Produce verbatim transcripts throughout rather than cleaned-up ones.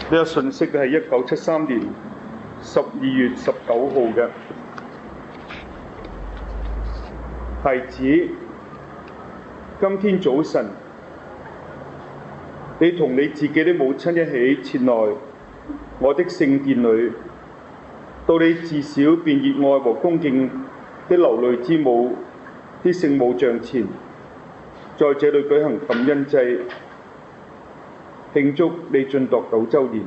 呢個信息係一九七三年十二月十九號嘅。孩子，今天早晨，你同你自己的母親一起前來我的聖殿裏，到你自小便熱愛和恭敬的流淚之母的聖母像前，在這裏舉行感恩祭，慶祝你晉鐸九週年。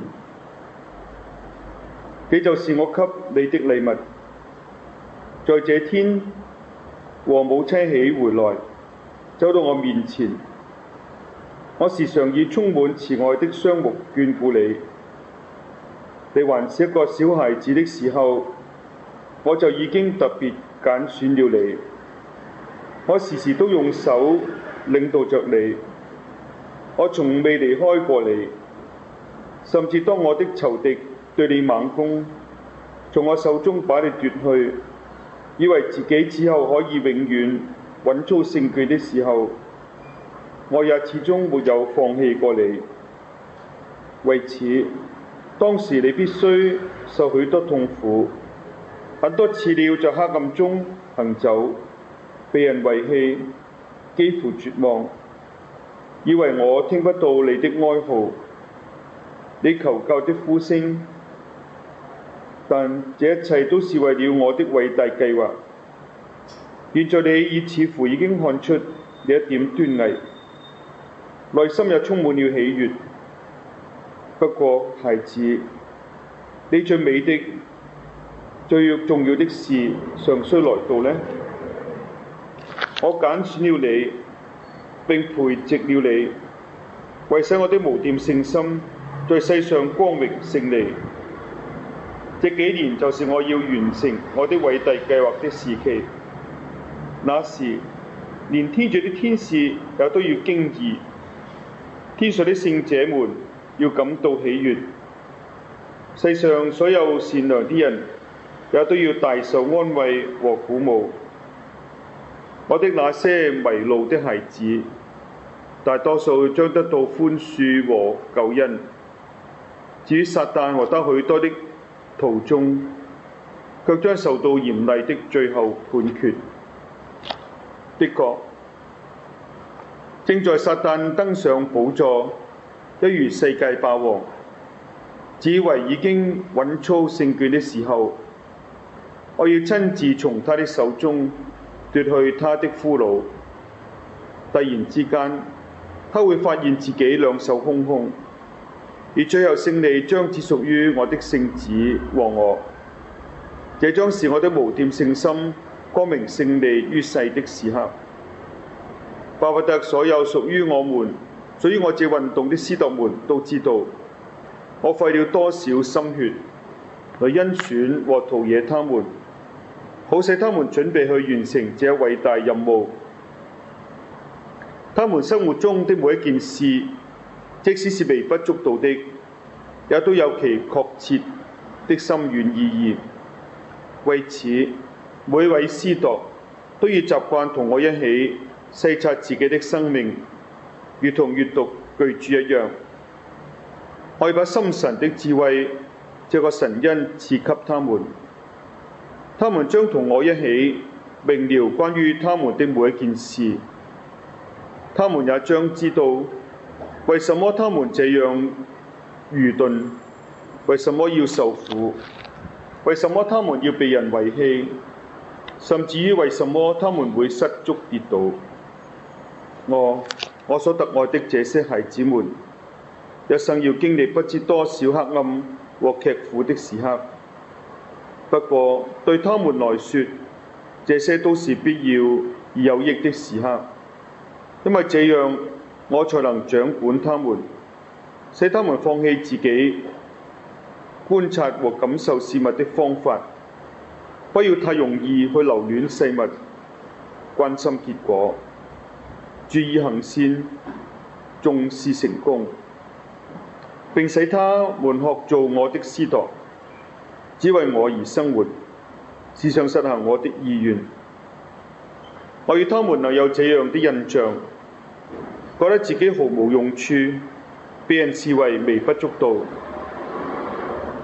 這就是我給你的禮物，在這天和母親一起回來，走到我面前，我時常以充滿慈愛的雙目眷顧你。你還是一個小孩子的時候，我就已經特別揀選了你。我時時都用手領導着你，我從未離開過你。甚至當我的仇敵對你猛攻，從我手中把你奪去，以為自己此後可以永遠穩操勝券的時候，我也始終沒有放棄過你。為此，當時你必須受許多痛苦，很多次你要在黑暗中行走，被人遺棄，幾乎絕望，以為我聽不到你的哀號，你求救的呼聲。但這一切都是為了我的偉大計劃。現在你已似乎已經看出你一點端倪，內心也充滿了喜悅。不過，孩子，你最美的、最重要的事尚需來到呢。我揀選了你，並培植了你，為使我的無玷聖心在世上光榮勝利。這幾年就是我要完成我的偉大計劃的時期。那時，連天主的天使也都要驚異，天上的聖者們要感到喜悅，世上所有善良的人也都要大受安慰和鼓舞。我的那些迷路的孩子，大多數將得到寬恕和救恩。至於撒旦和他許多的途中，卻將受到嚴厲的最後判決。的確，正在撒旦登上寶座，一如世界霸王，自以為已經穩操勝券的時候，我要親自從他的手中奪去他的俘虜。突然之間，他會發現自己兩手空空，而最後勝利將只屬於我的聖子和我。這將是我的無玷聖心光明勝利於世的時刻。巴不得所有屬於我們、屬於我這運動的司鐸們都知道，我費了多少心血來甄選和陶冶他們，好使他們準備去完成這偉大任務。他們生活中的每一件事，即使是微不足道的，也都有其確切的深遠意義。為此，每位司鐸都要習慣同我一起細察自己的生命，如同閱讀巨著一樣。我要把心神的智慧這個神恩賜給他們，他們將同我一起明瞭關於他們的每一件事。他們也將知道為什麼他們這樣愚鈍，為什麼要受苦，為什麼他們要被人遺棄，甚至於為什麼他們會失足跌倒。我我所特愛的這些孩子們，一生要經歷不知多少黑暗和劇苦的時刻。不過對他們來說，這些都是必要而有益的時刻，因為這樣我才能掌管他們，使他們放棄自己觀察和感受事物的方法，不要太容易去留戀世物，關心結果，注意行善，重視成功，並使他們學做我的司鐸，只為我而生活，時常實行我的意願。我要他們能有這樣的印象，覺得自己毫無用處，被人視為微不足道，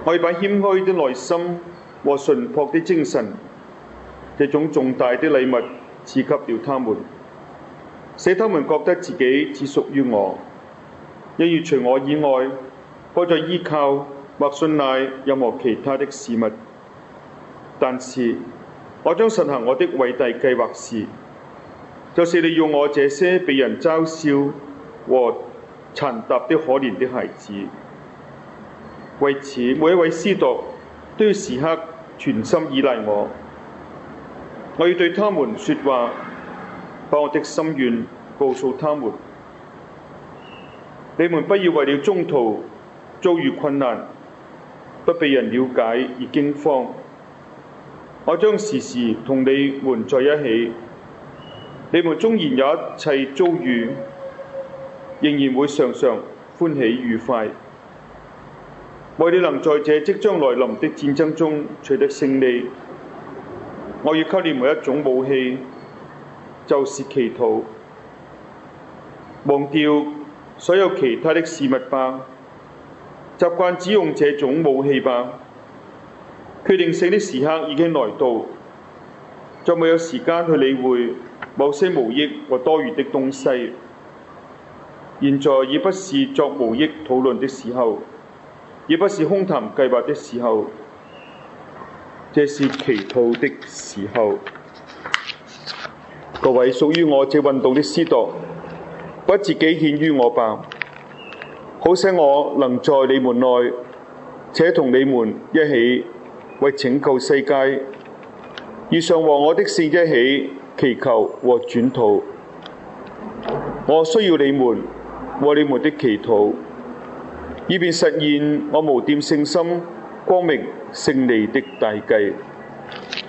我要把謙虛的內心和純樸的精神，這種重大的禮物賜給了他們，使他們覺得自己只屬於我，因而除我以外，不再依靠或信賴任何其他的事物。但是我將實行我的偉大計劃是，就是利用我這些被人嘲笑和殘踏的可憐的孩子。為此，每一位司鐸都要時刻全心依賴我。我要對他們說話，把我的心願告訴他們。你們不要為了中途遭遇困難，不被人了解而驚慌。我將時時同你們在一起。你們縱然有一切遭遇，仍然會常常歡喜愉快。為了能在這即將來臨的戰爭中取得勝利，我要給你們一種武器，就是祈禱。忘掉所有其他的事物吧，習慣只用這種武器吧。決定性的時刻已經來到，再沒有時間去理會某些無益或多餘的東西。現在已不是作無益討論的時候，也不是空談計劃的時候，這是祈禱的時候。各位屬於我這運動的司鐸，把自己獻於我吧，好使我能在你們內，且同你們一起為拯救世界，而常和我的聖一起祈求和轉禱。我需要你們和你們的祈禱，以便實現我無玷聖心、光明勝利的大計。